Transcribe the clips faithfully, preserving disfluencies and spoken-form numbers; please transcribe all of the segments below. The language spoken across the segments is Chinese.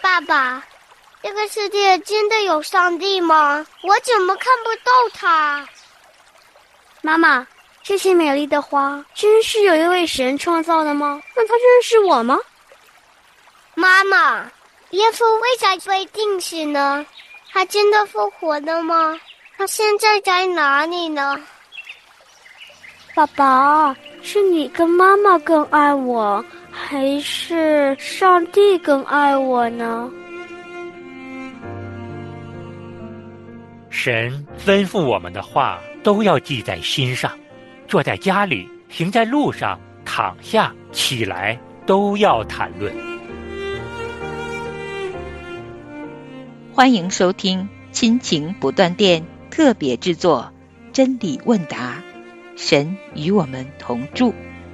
爸爸，这个世界真的有上帝吗？我怎么看不到他？ 妈妈，这些美丽的花真是有一位神创造的吗？那他认识我吗？ 妈妈，耶稣为啥被钉死呢？他真的复活了吗？他现在在哪里呢？ 爸爸，是你跟妈妈更爱我，还是上帝更爱我呢？ 神吩咐我们的话都要记在心上，坐在家里，行在路上，躺下起来，都要谈论。 欢迎收听亲情不断电特别制作真理问答，神与我们同住。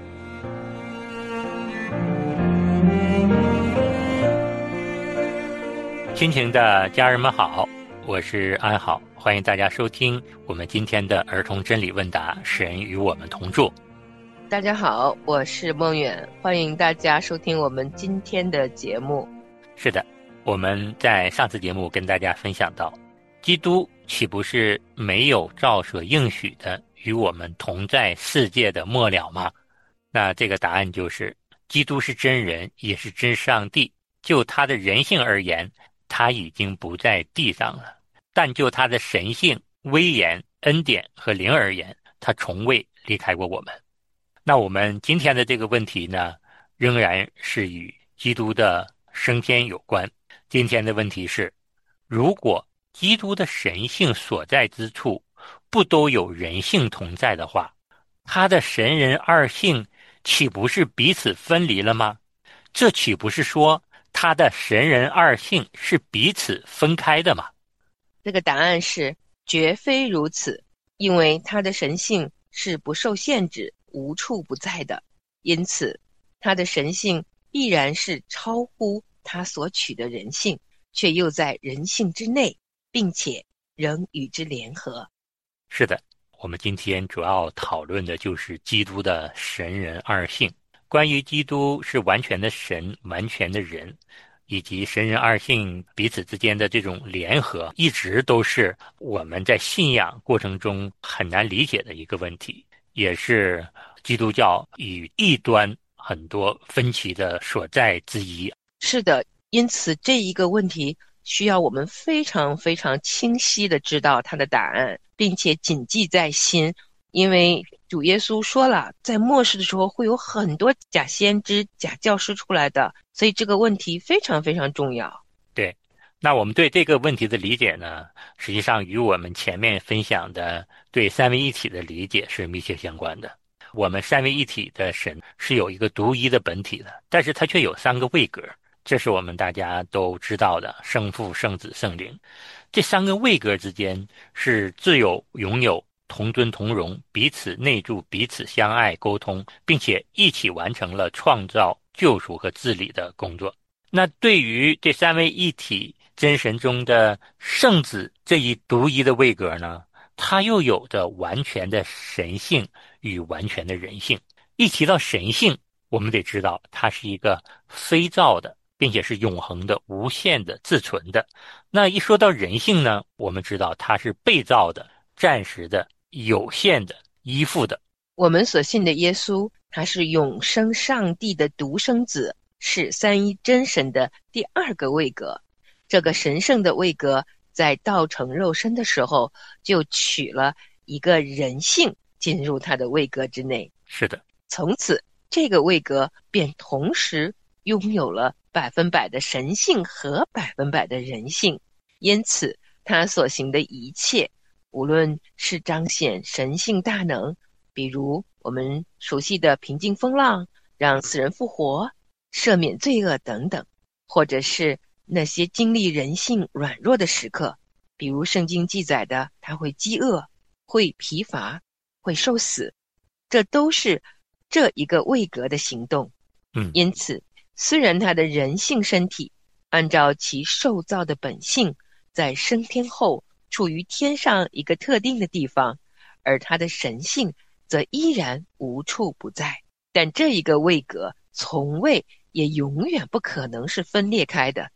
亲情的家人们好，我是安好，欢迎大家收听我们今天的儿童真理问答，神与我们同住。 大家好，我是梦远，欢迎大家收听我们今天的节目。 是的，我们在上次节目跟大家分享到，基督岂不是没有照所应许的与我们同在世界的末了吗？那这个答案就是，基督是真人，也是真上帝。就他的人性而言，他已经不在地上了，但就他的神性、威严、恩典和灵而言，他从未离开过我们。那我们今天的这个问题呢，仍然是与基督的升天有关。今天的问题是，如果基督的神性所在之处不都有人性同在的话，他的神人二性岂不是彼此分离了吗？这岂不是说他的神人二性是彼此分开的吗？ 这个答案是绝非如此，因为他的神性是不受限制、无处不在的，因此他的神性必然是超乎他所取的人性，却又在人性之内，并且仍与之联合。 是的，我们今天主要讨论的就是基督的神人二性。关于基督是完全的神、完全的人，以及神人二性彼此之间的这种联合，一直都是我们在信仰过程中很难理解的一个问题，也是基督教与异端很多分歧的所在之一。 是的，因此这一个问题需要我们非常非常清晰地知道它的答案，并且谨记在心。因为主耶稣说了，在末世的时候会有很多假先知、假教师出来的，所以这个问题非常非常重要。 对，那我们对这个问题的理解呢，实际上与我们前面分享的对三位一体的理解是密切相关的。我们三位一体的神是有一个独一的本体的，但是它却有三个位格，这是我们大家都知道的，圣父、圣子、圣灵。这三个位格之间是自有、永有、同尊同荣，彼此内住，彼此相爱沟通，并且一起完成了创造、救赎和治理的工作。那对于这三位一体真神中的圣子这一独一的位格呢，它又有着完全的神性与完全的人性。一提到神性，我们得知道它是一个非造的，并且是永恒的、无限的、自存的。那一说到人性呢，我们知道它是被造的、暂时的、有限的、依附的。 我们所信的耶稣，他是永生上帝的独生子，是三一真神的第二个位格。这个神圣的位格在道成肉身的时候，就取了一个人性进入他的位格之内。 是的， 从此这个位格便同时拥有了百分百的神性和百分百的人性。因此他所行的一切，无论是彰显神性大能，比如我们熟悉的平静风浪、让死人复活、赦免罪恶等等，或者是那些经历人性软弱的时刻，比如圣经记载的他会饥饿、会疲乏、会受死，这都是这一个位格的行动。 嗯， 因此虽然他的人性身体按照其受造的本性在升天后处于天上一个特定的地方，而他的神性则依然无处不在。但这一个位格从未也永远不可能是分裂开的，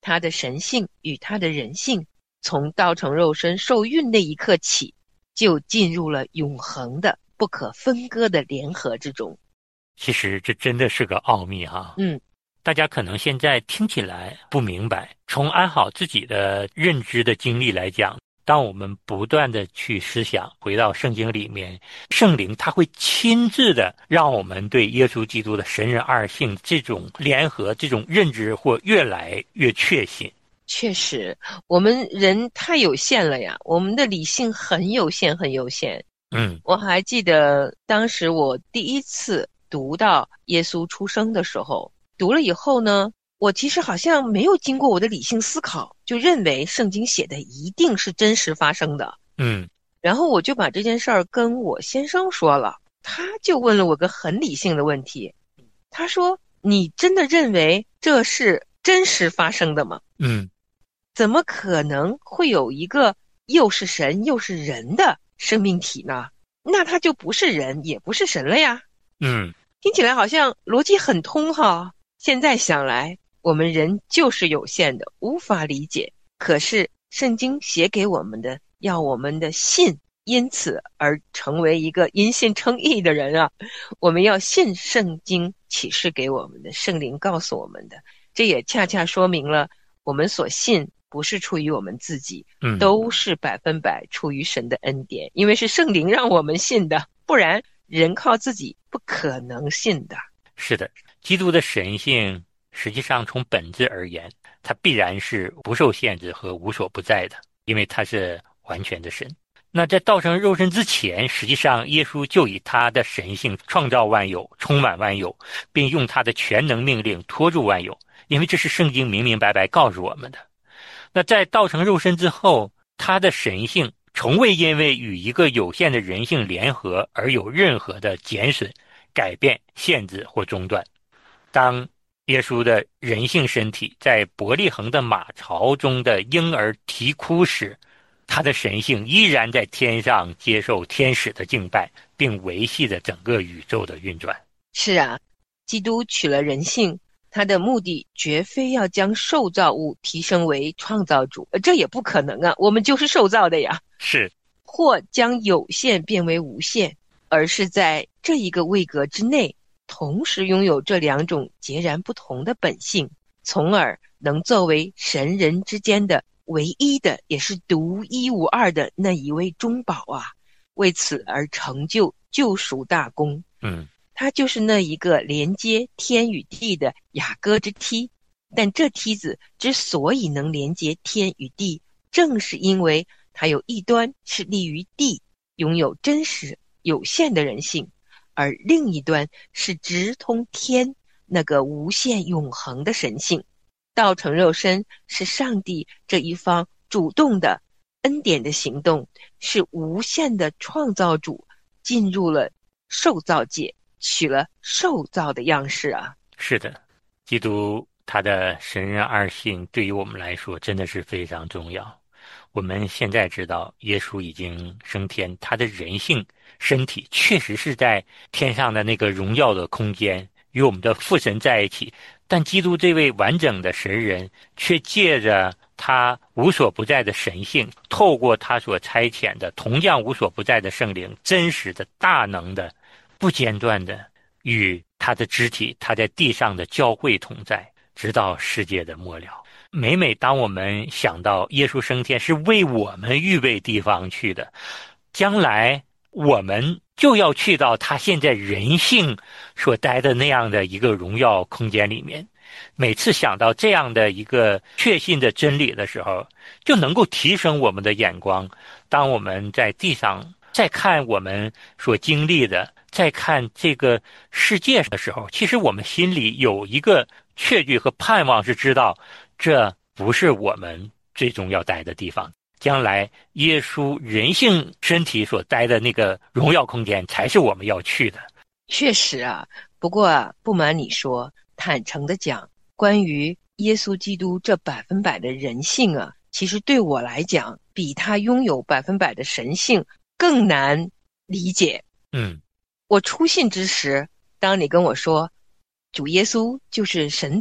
他的神性与他的人性从道成肉身受孕那一刻起，就进入了永恒的不可分割的联合之中。 其实这真的是个奥秘哈。 嗯， 大家可能现在听起来不明白，从安好自己的认知的经历来讲，当我们不断的去思想，回到圣经里面，圣灵他会亲自的让我们对耶稣基督的神人二性这种联合、这种认知或越来越确信。 确实，我们人太有限了呀，我们的理性很有限，很有限。 嗯， 我还记得当时我第一次读到耶稣出生的时候，读了以后呢，我其实好像没有经过我的理性思考，就认为圣经写的一定是真实发生的。 嗯， 然后我就把这件事儿跟我先生说了，他就问了我个很理性的问题，他说：“你真的认为这是真实发生的吗？” 嗯， 怎么可能会有一个又是神又是人的生命体呢？那他就不是人，也不是神了呀。 嗯， 听起来好像逻辑很通哈。现在想来，我们人就是有限的，无法理解。可是圣经写给我们的，要我们的信，因此而成为一个因信称义的人啊。我们要信圣经启示给我们的，圣灵告诉我们的，这也恰恰说明了我们所信不是出于我们自己， 嗯， 都是百分百出于神的恩典，因为是圣灵让我们信的，不然人靠自己不可能信的。 是的，基督的神性实际上从本质而言，它必然是不受限制和无所不在的，因为他是完全的神。那在道成肉身之前，实际上耶稣就以他的神性创造万有，充满万有，并用他的全能命令托住万有，因为这是圣经明明白白告诉我们的。那在道成肉身之后，他的神性从未因为与一个有限的人性联合而有任何的减损、改变、限制或中断。当耶稣的人性身体在伯利恒的马槽中的婴儿啼哭时，他的神性依然在天上接受天使的敬拜，并维系着整个宇宙的运转。 是啊，基督取了人性，他的目的绝非要将受造物提升为创造主，这也不可能啊，我们就是受造的呀。 是， 或将有限变为无限，而是在这一个位格之内，同时拥有这两种截然不同的本性，从而能作为神人之间的唯一的，也是独一无二的那一位中保啊，为此而成就救赎大功。 嗯， 它就是那一个连接天与地的雅歌之梯，但这梯子之所以能连接天与地，正是因为它有一端是立于地，拥有真实有限的人性，而另一端是直通天，那个无限永恒的神性。道成肉身是上帝这一方主动的恩典的行动，是无限的创造主进入了受造界，取了受造的样式啊。 是的，基督他的神人二性对于我们来说真的是非常重要。我们现在知道耶稣已经升天，他的人性身体确实是在天上的那个荣耀的空间与我们的父神在一起，但基督这位完整的神人却借着他无所不在的神性，透过他所差遣的同样无所不在的圣灵，真实的大能的不间断的与他的肢体他在地上的教会同在，直到世界的末了。每每当我们想到耶稣升天是为我们预备地方去的，将来我们就要去到他现在人性所待的那样的一个荣耀空间里面。每次想到这样的一个确信的真理的时候，就能够提升我们的眼光。当我们在地上再看我们所经历的，再看这个世界的时候，其实我们心里有一个确据和盼望，是知道这不是我们最终要待的地方，将来耶稣人性身体所待的那个荣耀空间才是我们要去的。 确实啊，不过啊，不瞒你说，坦诚的讲，关于耶稣基督这百分百的人性啊，其实对我来讲，比他拥有百分百的神性更难理解。 嗯， 我初信之时，当你跟我说主耶稣就是神子，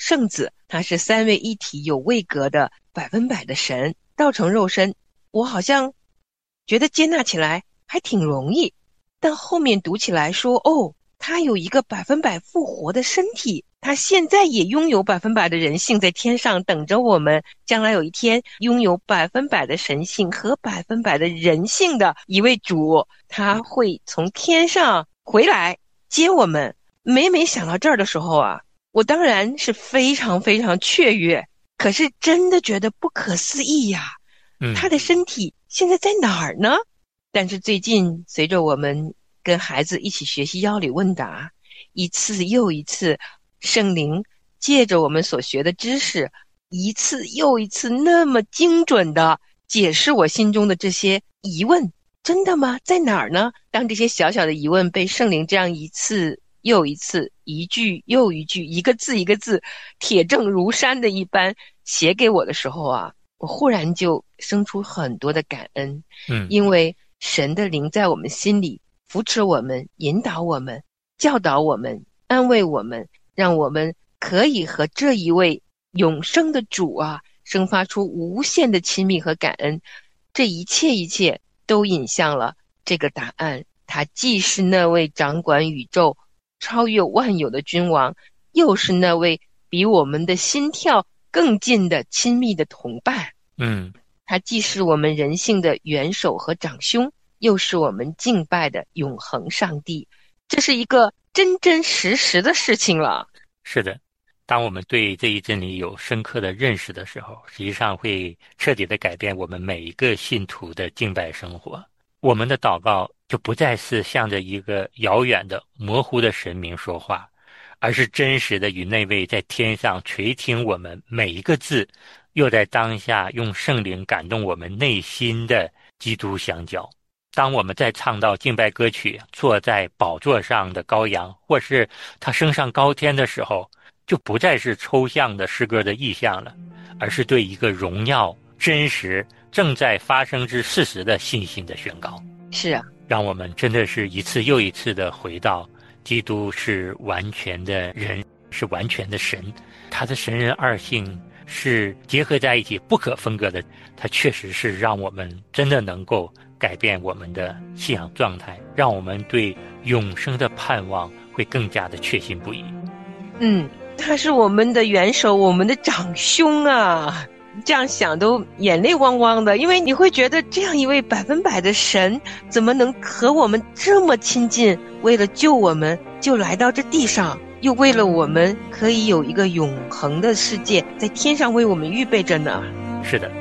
圣子，他是三位一体有位格的百分百的神，道成肉身，我好像觉得接纳起来还挺容易。但后面读起来说，哦，他有一个百分百复活的身体，他现在也拥有百分百的人性，在天上等着我们，将来有一天拥有百分百的神性和百分百的人性的一位主，他会从天上回来接我们。每每想到这儿的时候啊，我当然是非常非常雀跃，可是真的觉得不可思议呀。 嗯， 他的身体现在在哪儿呢？但是最近随着我们跟孩子一起学习要理问答，一次又一次，圣灵借着我们所学的知识，一次又一次那么精准的解释我心中的这些疑问。真的吗？在哪儿呢？当这些小小的疑问被圣灵这样一次又一次，一句又一句，一个字一个字，铁证如山的一般写给我的时候啊，我忽然就生出很多的感恩。 嗯， 因为神的灵在我们心里扶持我们，引导我们，教导我们，安慰我们，让我们可以和这一位永生的主啊生发出无限的亲密和感恩。这一切一切都引向了这个答案，他既是那位掌管宇宙超越万有的君王，又是那位比我们的心跳更近的亲密的同伴。 嗯， 他既是我们人性的元首和长兄，又是我们敬拜的永恒上帝。这是一个真真实实的事情了。 是的，当我们对这一真理有深刻的认识的时候，实际上会彻底的改变我们每一个信徒的敬拜生活。我们的祷告就不再是向着一个遥远的模糊的神明说话，而是真实的与那位在天上垂听我们每一个字，又在当下用圣灵感动我们内心的基督相交。当我们在唱到敬拜歌曲坐在宝座上的羔羊，或是他升上高天的时候，就不再是抽象的诗歌的意象了，而是对一个荣耀真实正在发生之事实的信心的宣告。 是啊， 让我们真的是一次又一次的回到基督是完全的人，是完全的神，他的神人二性是结合在一起不可分割的。他确实是让我们真的能够改变我们的信仰状态，让我们对永生的盼望会更加的确信不疑。 嗯，他是我们的元首，我们的长兄啊，这样想都眼泪汪汪的。因为你会觉得这样一位百分百的神怎么能和我们这么亲近，为了救我们就来到这地上，又为了我们可以有一个永恒的世界在天上为我们预备着呢。 是的，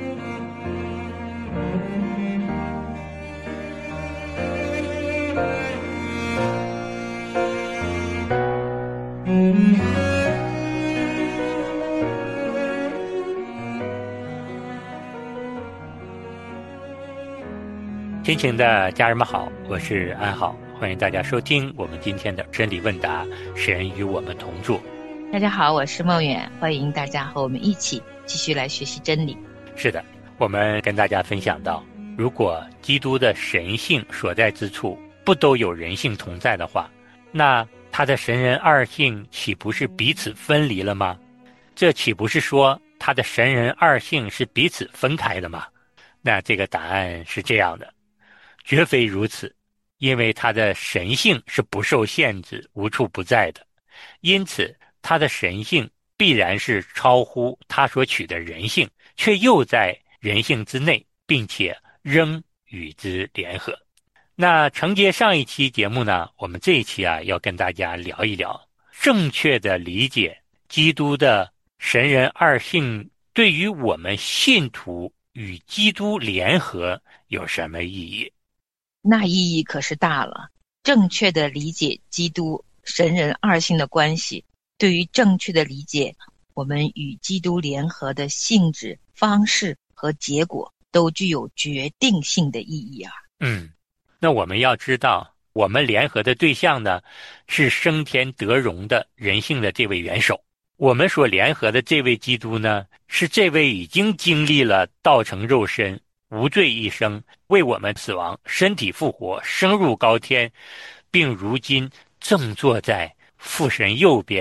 亲情的家人们好，我是安好，欢迎大家收听我们今天的真理问答，神与我们同住。 大家好，我是梦远，欢迎大家和我们一起继续来学习真理。 是的，我们跟大家分享到，如果基督的神性所在之处不都有人性同在的话，那他的神人二性岂不是彼此分离了吗？这岂不是说他的神人二性是彼此分开的吗？那这个答案是这样的，绝非如此，因为他的神性是不受限制、无处不在的，因此他的神性必然是超乎他所取的人性，却又在人性之内，并且仍与之联合。那承接上一期节目呢，我们这一期啊要跟大家聊一聊正确的理解基督的神人二性对于我们信徒与基督联合有什么意义。 那意义可是大了，正确的理解基督神人二性的关系，对于正确的理解我们与基督联合的性质、方式和结果都具有决定性的意义啊。 嗯，那我们要知道，我们联合的对象呢，是升天得荣的人性的这位元首。我们所联合的这位基督呢，是这位已经经历了道成肉身、无罪一生，为我们死亡、身体复活、升入高天，并如今正坐在父神右边，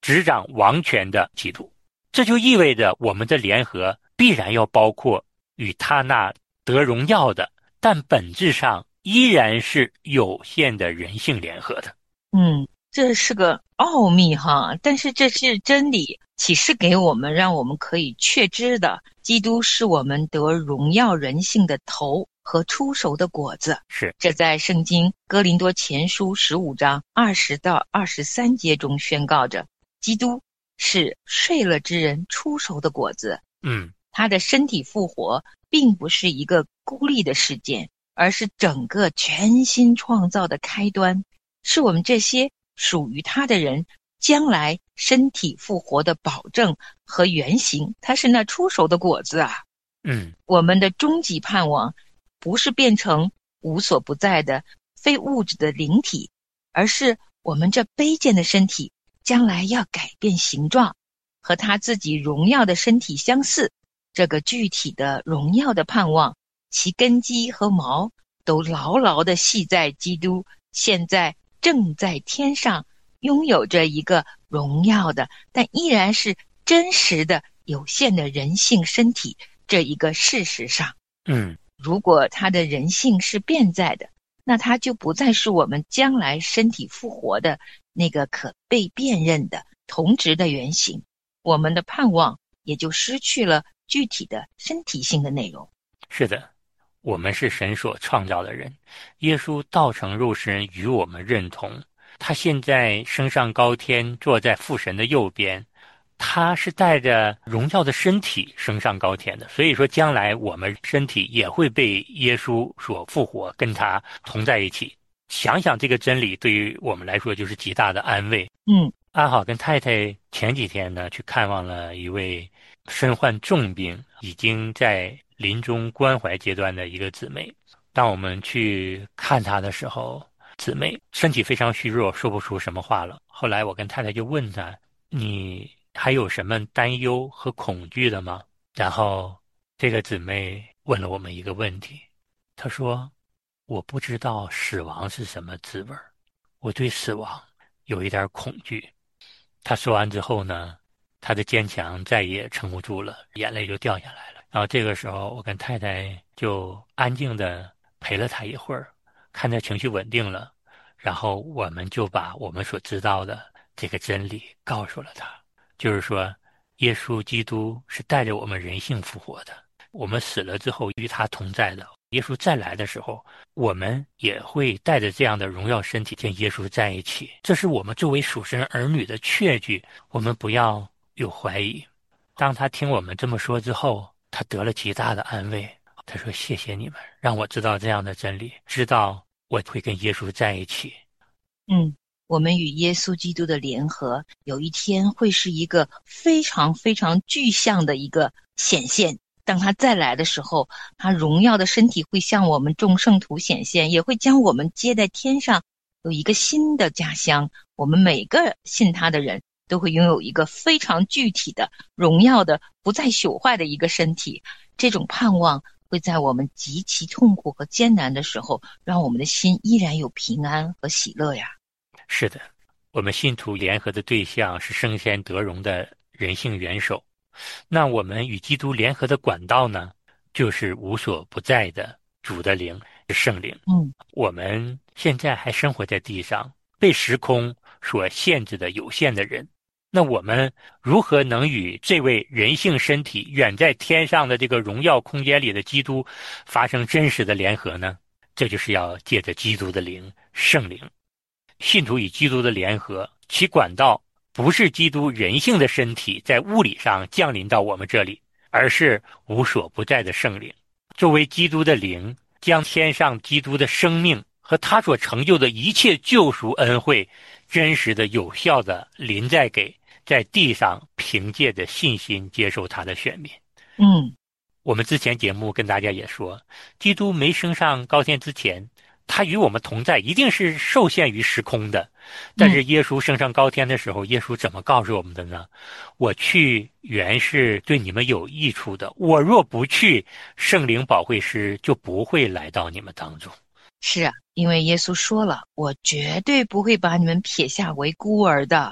执掌王权的基督。这就意味着我们的联合必然要包括与他那得荣耀的，但本质上依然是有限的人性联合的。 嗯，这是个奥秘哈，但是这是真理，启示给我们，让我们可以确知的，基督是我们得荣耀人性的头和出熟的果子。 是， 这在圣经哥林多前书十五章二十到二十三节中宣告着，基督是睡了之人出熟的果子。 嗯， 他的身体复活并不是一个孤立的事件，而是整个全新创造的开端，是我们这些属于他的人将来身体复活的保证和原型。他是那出熟的果子啊。 嗯， 我们的终极盼望不是变成无所不在的非物质的灵体，而是我们这卑贱的身体将来要改变形状，和他自己荣耀的身体相似。这个具体的荣耀的盼望，其根基和毛都牢牢地系在基督现在正在天上拥有着一个荣耀的，但依然是真实的有限的人性身体这一个事实上。 嗯， 如果他的人性是变在的，那他就不再是我们将来身体复活的那个可被辨认的同质的原型，我们的盼望也就失去了具体的身体性的内容。 是的，我们是神所创造的人，耶稣道成肉身与我们认同，他现在升上高天，坐在父神的右边，他是带着荣耀的身体升上高天的，所以说将来我们身体也会被耶稣所复活，跟他同在一起。想想这个真理对于我们来说就是极大的安慰。 嗯， 安好跟太太前几天呢去看望了一位身患重病已经在临终关怀阶段的一个姊妹。当我们去看她的时候，姊妹身体非常虚弱，说不出什么话了。后来我跟太太就问她，你还有什么担忧和恐惧的吗？然后这个姊妹问了我们一个问题，她说，我不知道死亡是什么滋味，我对死亡有一点恐惧。她说完之后呢，她的坚强再也撑不住了，眼泪就掉下来了。然后这个时候我跟太太就安静地陪了她一会儿，看她情绪稳定了，然后我们就把我们所知道的这个真理告诉了她，就是说耶稣基督是带着我们人性复活的，我们死了之后与他同在的，耶稣再来的时候我们也会带着这样的荣耀身体跟耶稣在一起。这是我们作为属神儿女的确据，我们不要有怀疑。当他听我们这么说之后，他得了极大的安慰，他说，谢谢你们让我知道这样的真理，知道我会跟耶稣在一起。 嗯，我们与耶稣基督的联合有一天会是一个非常非常具象的一个显现。当他再来的时候，他荣耀的身体会向我们众圣徒显现，也会将我们接在天上，有一个新的家乡。我们每个信他的人都会拥有一个非常具体的荣耀的不再朽坏的一个身体。这种盼望会在我们极其痛苦和艰难的时候，让我们的心依然有平安和喜乐呀。 是的，我们信徒联合的对象是升天得荣的人性元首，那我们与基督联合的管道呢，就是无所不在的主的灵，圣灵。 嗯， 我们现在还生活在地上，被时空所限制的有限的人，那我们如何能与这位人性身体远在天上的这个荣耀空间里的基督发生真实的联合呢？这就是要借着基督的灵，圣灵。信徒与基督的联合，其管道不是基督人性的身体在物理上降临到我们这里，而是无所不在的圣灵。作为基督的灵，将天上基督的生命和他所成就的一切救赎恩惠，真实的有效的临在给在地上凭借着信心接受他的选民。 嗯， 我们之前节目跟大家也说，基督没升上高天之前，他与我们同在一定是受限于时空的。但是耶稣升上高天的时候，耶稣怎么告诉我们的呢？我去原是对你们有益处的，我若不去，圣灵保惠师就不会来到你们当中。 是啊，因为耶稣说了，我绝对不会把你们撇下为孤儿的。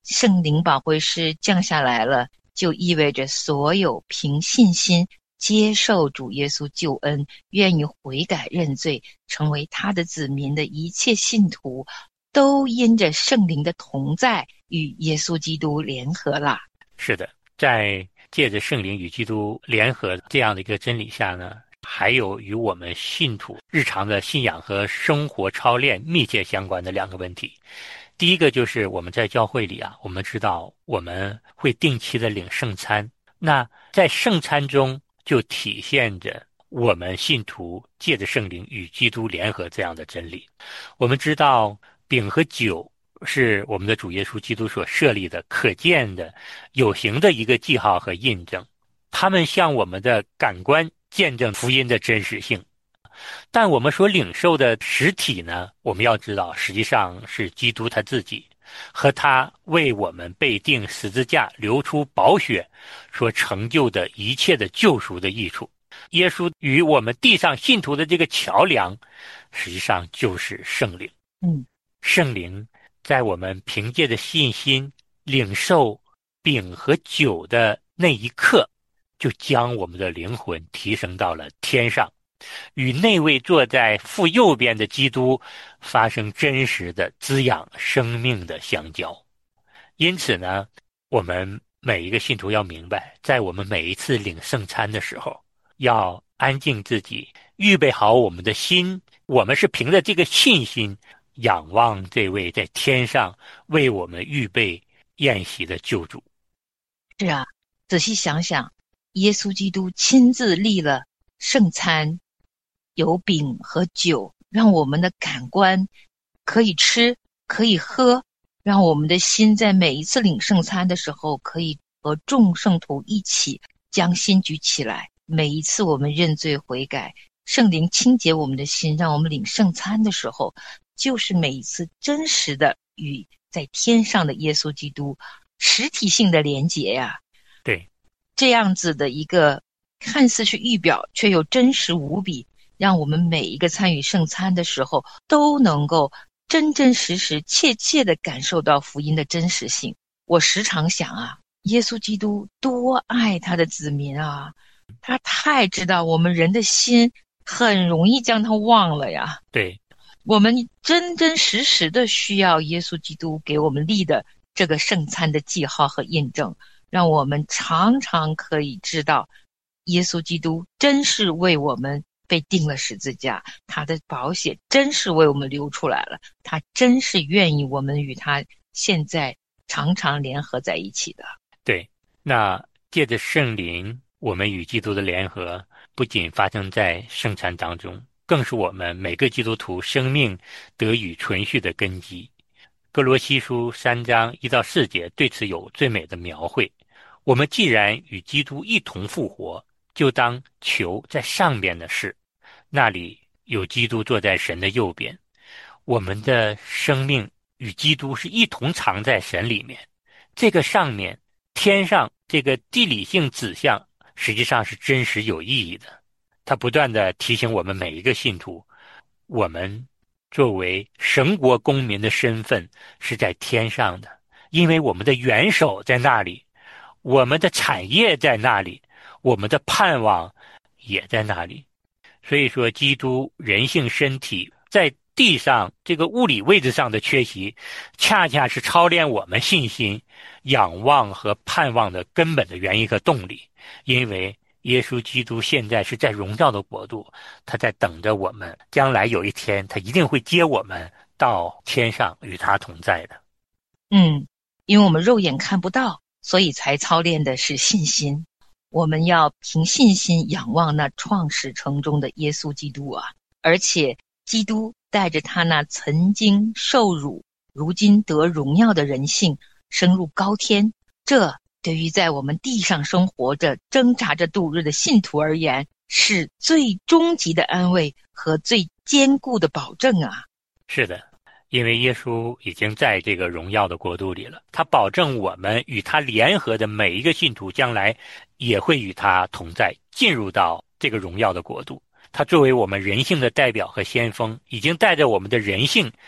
圣灵保惠师降下来了，就意味着所有凭信心接受主耶稣救恩，愿意悔改认罪，成为他的子民的一切信徒，都因着圣灵的同在与耶稣基督联合了。 是的，在借着圣灵与基督联合这样的一个真理下呢，还有与我们信徒日常的信仰和生活操练密切相关的两个问题。第一个就是我们在教会里啊，我们知道我们会定期的领圣餐，那在圣餐中就体现着我们信徒借着圣灵与基督联合这样的真理。我们知道饼和酒是我们的主耶稣基督所设立的可见的有形的一个记号和印证，他们向我们的感官见证福音的真实性。但我们所领受的实体呢，我们要知道实际上是基督他自己和他为我们被钉十字架流出宝血所成就的一切的救赎的益处。耶稣与我们地上信徒的这个桥梁实际上就是圣灵。 嗯， 圣灵在我们凭借着信心领受饼和酒的那一刻，就将我们的灵魂提升到了天上，与那位坐在父右边的基督发生真实的滋养生命的相交。因此呢，我们每一个信徒要明白，在我们每一次领圣餐的时候，要安静自己，预备好我们的心，我们是凭着这个信心仰望这位在天上为我们预备宴席的救主。 是啊，仔细想想，耶稣基督亲自立了圣餐，有饼和酒，让我们的感官可以吃可以喝，让我们的心在每一次领圣餐的时候可以和众圣徒一起将心举起来。每一次我们认罪悔改，圣灵清洁我们的心，让我们领圣餐的时候，就是每一次真实的与在天上的耶稣基督实体性的连结呀。 对， 这样子的一个看似是预表却又真实无比，让我们每一个参与圣餐的时候都能够真真实实切切地感受到福音的真实性。我时常想啊，耶稣基督多爱他的子民啊，他太知道我们人的心很容易将他忘了呀。 对， 我们真真实实的需要耶稣基督给我们立的这个圣餐的记号和印证，让我们常常可以知道耶稣基督真是为我们被钉了十字架，他的宝血真是为我们流出来了，他真是愿意我们与他现在常常联合在一起的。 对，那借着圣灵，我们与基督的联合不仅发生在圣餐当中，更是我们每个基督徒生命得以存续的根基。哥罗西书三章一到四节对此有最美的描绘。我们既然与基督一同复活，就当求在上边的事，那里有基督坐在神的右边。我们的生命与基督是一同藏在神里面。这个上面天上这个地理性指向实际上是真实有意义的，它不断地提醒我们每一个信徒，我们作为神国公民的身份是在天上的，因为我们的元首在那里，我们的产业在那里，我们的盼望也在那里。所以说，基督人性身体在地上这个物理位置上的缺席，恰恰是操练我们信心、仰望和盼望的根本的原因和动力。因为耶稣基督现在是在荣耀的国度，他在等着我们，将来有一天他一定会接我们到天上与他同在的。 嗯，因为我们肉眼看不到，所以才操练的是信心。我们要凭信心仰望那创始成终的耶稣基督啊，而且基督带着他那曾经受辱如今得荣耀的人性升入高天，这对于在我们地上生活着挣扎着度日的信徒而言，是最终极的安慰和最坚固的保证啊。 是的，因为耶稣已经在这个荣耀的国度里了，他保证我们与他联合的每一个信徒将来也会与他同在，进入到这个荣耀的国度。他作为我们人性的代表和先锋，已经带着我们的人性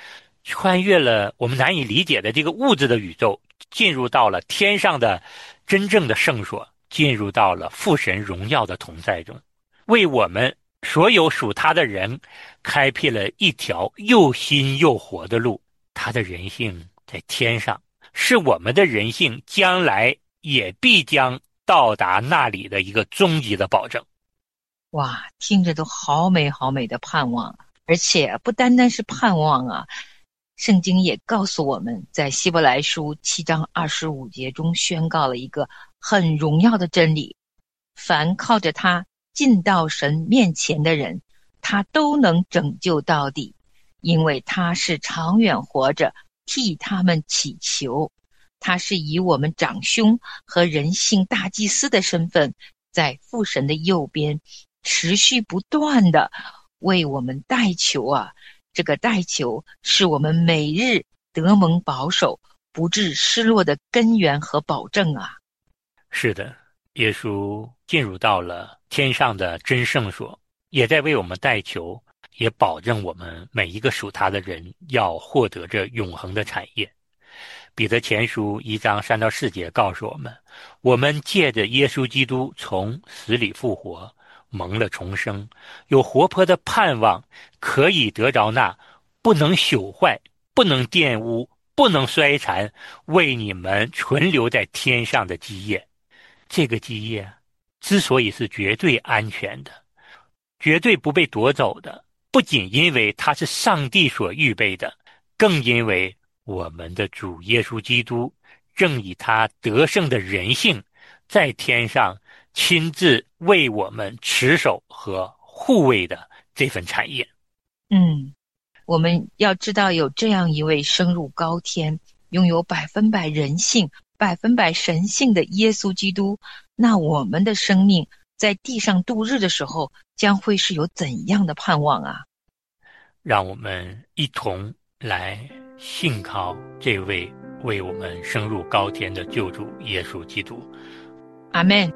穿越了我们难以理解的这个物质的宇宙，进入到了天上的真正的圣所，进入到了父神荣耀的同在中，为我们所有属他的人开辟了一条又新又活的路。他的人性在天上，是我们的人性将来也必将到达那里的一个终极的保证。 哇，听着都好美好美的盼望，而且不单单是盼望啊，圣经也告诉我们，在希伯来书七章二十五节中宣告了一个很荣耀的真理：凡靠着他进到神面前的人，他都能拯救到底，因为他是长远活着，替他们祈求。他是以我们长兄和人性大祭司的身份，在父神的右边持续不断的为我们代求啊！这个代求是我们每日得蒙保守，不致失落的根源和保证啊！ 是的，耶稣进入到了天上的真圣所，也在为我们代求，也保证我们每一个属他的人要获得这永恒的产业。彼得前书一章三到四节告诉我们，我们借着耶稣基督从死里复活，蒙了重生，有活泼的盼望，可以得着那不能朽坏、不能玷污、不能衰残，为你们存留在天上的基业。这个基业之所以是绝对安全的，绝对不被夺走的，不仅因为它是上帝所预备的，更因为我们的主耶稣基督正以他得胜的人性，在天上亲自为我们持守和护卫的这份产业。 嗯，我们要知道有这样一位升入高天，拥有百分百人性、百分百神性的耶稣基督，那我们的生命在地上度日的时候，将会是有怎样的盼望啊？ 让我们一同来信靠这位为我们升入高天的救主耶稣基督。 阿们。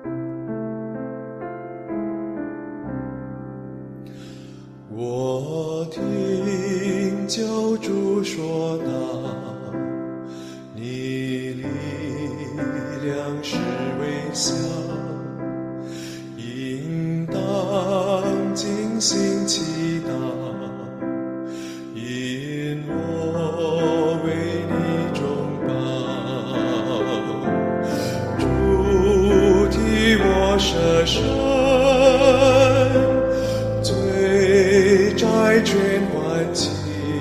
我听救主说道，你力量是微小，应当尽心祈祷，因我为你中保。主替我舍身，罪债全还清，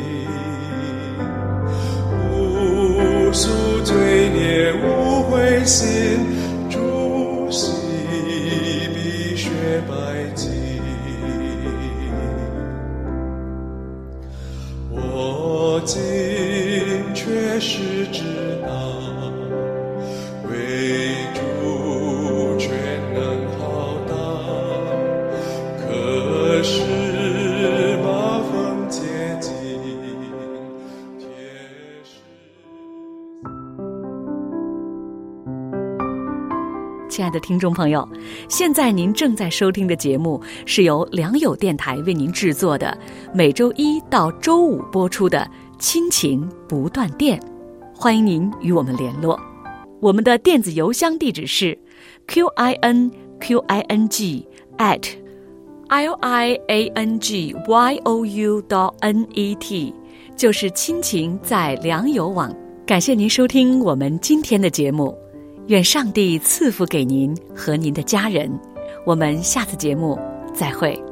无数罪孽无悔心，主洗比雪白净。我今确实知道，为主全能浩荡，可是马蜂接近铁石。 亲爱的听众朋友，现在您正在收听的节目是由良友电台为您制作的，每周一到周五播出的亲情不断电，欢迎您与我们联络。我们的电子邮箱地址是 q i n q i n g at l i a n g y o u dot n e t， 就是亲情在良友网。感谢您收听我们今天的节目，愿上帝赐福给您和您的家人。我们下次节目再会。